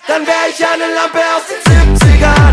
dann wär ich eine Lampe aus den 70ern.